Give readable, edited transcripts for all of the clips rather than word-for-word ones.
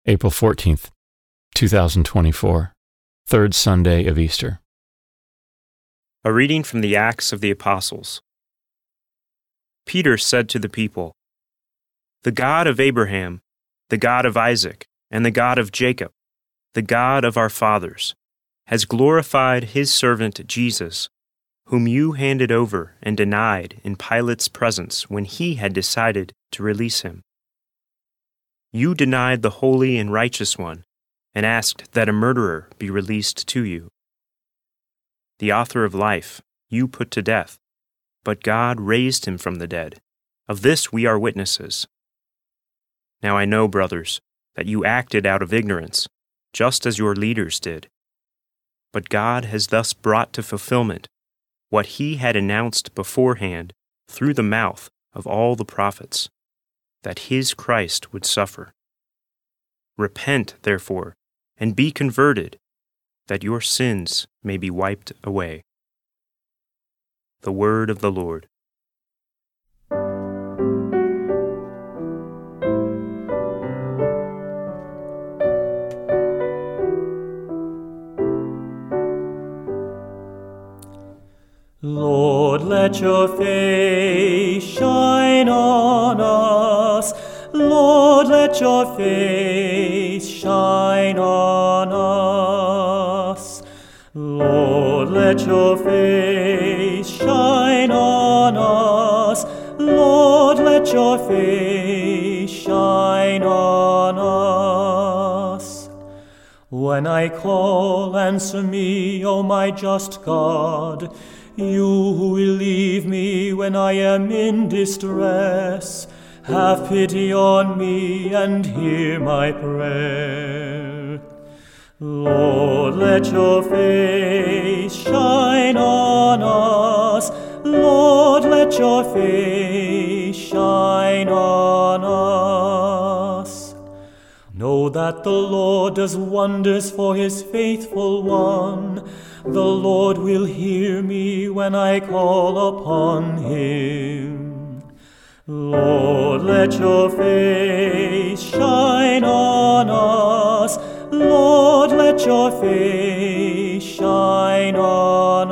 April 14th, 2024, third Sunday of Easter. A reading from the Acts of the Apostles. Peter said to the people, "The God of Abraham, the God of Isaac, and the God of Jacob, the God of our fathers, has glorified his servant Jesus, whom you handed over and denied in Pilate's presence when he had decided to release him. You denied the Holy and Righteous One and asked that a murderer be released to you. The author of life you put to death, but God raised him from the dead. Of this we are witnesses. Now I know, brothers, that you acted out of ignorance, just as your leaders did. But God has thus brought to fulfillment what he had announced beforehand through the mouth of all the prophets, that his Christ would suffer. Repent, therefore, and be converted, that your sins may be wiped away." The word of the Lord. Lord, let your face shine on us. Lord, let your face shine on us. Lord, let your face shine on us. Lord, let your face shine on us. When I call, answer me, O my just God. You who relieve me when I am in distress, have pity on me and hear my prayer. Lord, let your face shine on us. Lord, let your face shine on us. Know that the Lord does wonders for his faithful one. The Lord will hear me when I call upon him. Lord, let your face shine on us. Lord, let your face shine on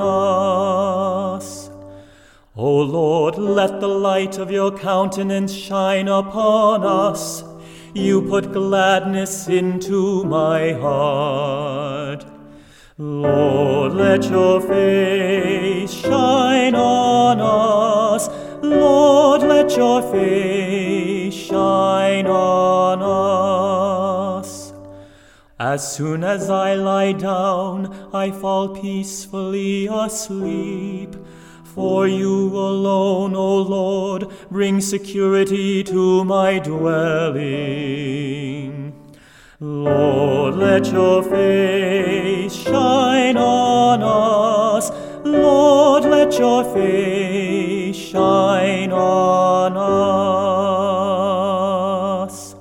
us. O Lord, let the light of your countenance shine upon us. You put gladness into my heart. Lord, let your face shine on us. Lord, let your face shine on us. As soon as I lie down, I fall peacefully asleep. For you alone, O Lord, bring security to my dwelling. Lord, let your face shine on us. Lord, let your face shine on us.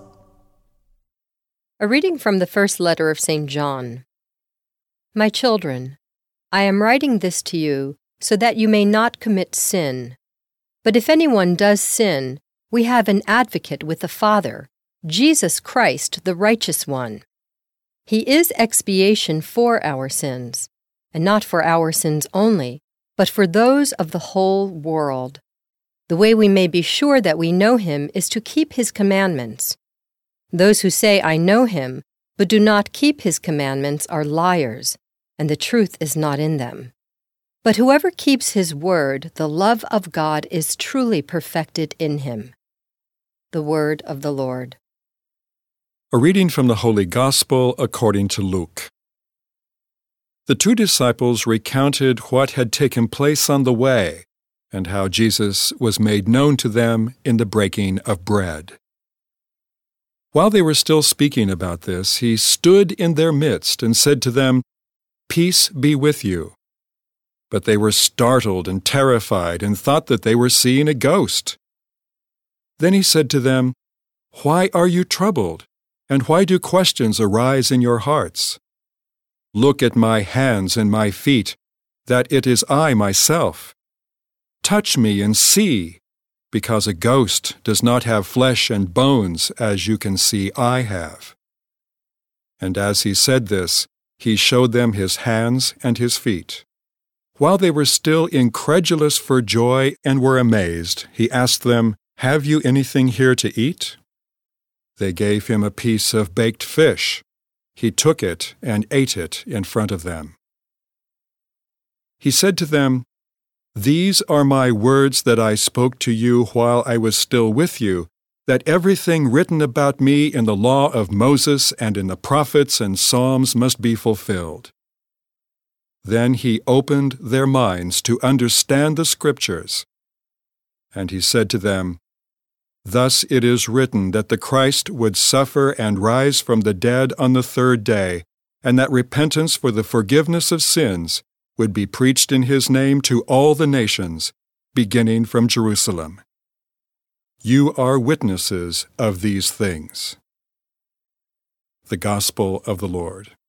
A reading from the first letter of St. John. My children, I am writing this to you so that you may not commit sin. But if anyone does sin, we have an advocate with the Father, Jesus Christ, the Righteous One. He is expiation for our sins, and not for our sins only, but for those of the whole world. The way we may be sure that we know him is to keep his commandments. Those who say, "I know him," but do not keep his commandments are liars, and the truth is not in them. But whoever keeps his word, the love of God is truly perfected in him. The word of the Lord. A reading from the Holy Gospel according to Luke. The two disciples recounted what had taken place on the way and how Jesus was made known to them in the breaking of bread. While they were still speaking about this, he stood in their midst and said to them, "Peace be with you." But they were startled and terrified and thought that they were seeing a ghost. Then he said to them, "Why are you troubled? And why do questions arise in your hearts? Look at my hands and my feet, that it is I myself. Touch me and see, because a ghost does not have flesh and bones as you can see I have. And as he said this, he showed them his hands and his feet. While they were still incredulous for joy and were amazed, he asked them, "Have you anything here to eat?" They gave him a piece of baked fish. He took it and ate it in front of them. He said to them, "These are my words that I spoke to you while I was still with you, that everything written about me in the law of Moses and in the prophets and Psalms must be fulfilled." Then he opened their minds to understand the Scriptures. And he said to them, "Thus it is written that the Christ would suffer and rise from the dead on the third day, and that repentance for the forgiveness of sins would be preached in his name to all the nations, beginning from Jerusalem. You are witnesses of these things." The Gospel of the Lord.